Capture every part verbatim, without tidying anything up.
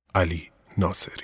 علی ناصری.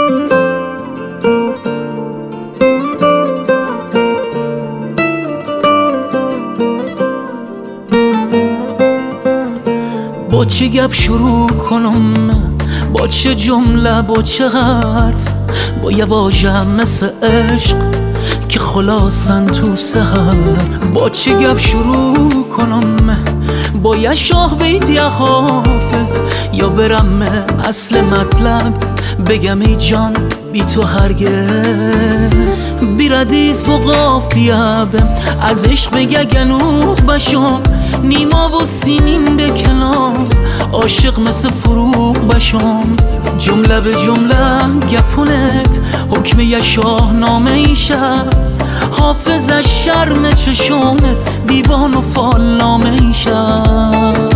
با چه گپ شروع کنم، با چه جمله، با چه حرف، با یه واژه مثل عشق که خلاصن تو سحر. با چه گپ شروع کنم، با یه شاه بیت یا حافظ، یا برم اصل مطلب بگم ای جان بی تو هرگز. بی ردیف و قافیه بم از عشق بگه گنوخ بشم، نیما و سیمین به کنار عاشق مثل فروغ بشم. جمله به جمله گپونت حکم یه شاهنامه ای شب، حافظ از شرم چشونت دیوان و فالنامه ای شب.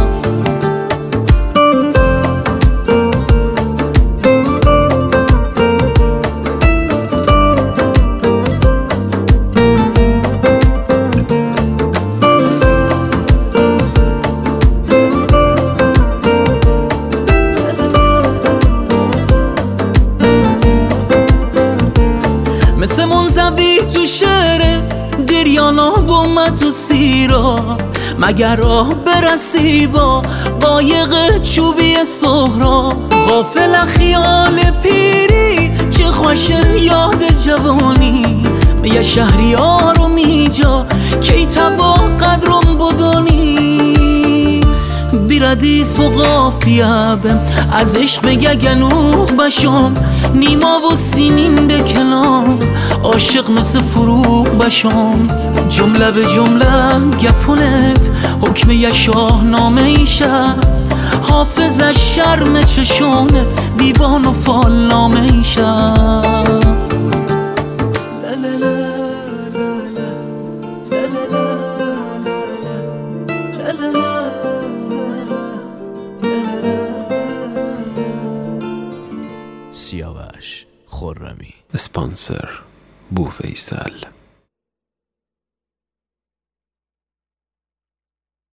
مثل منزوی تو شعر دیریانا با تو سیرا، مگر راه برسی با قایق چوبی سهرا. غافل خیال پیری چه خوشن یاد جوانی، یه شهریارو میجا کی تبا قدرم بدانی. بی ردیف و قافیه بم از عشق بگه گنوخ بشم، نیما و سیمین به کنار عاشق مثل فروغ بشم. جمله به جمله گپونت حکم یه شاهنامه ای شب، حافظ از شرم چشونت دیوان و فالنامه ای شب. سیاوش خرمی. اسپانسر بوفیسل.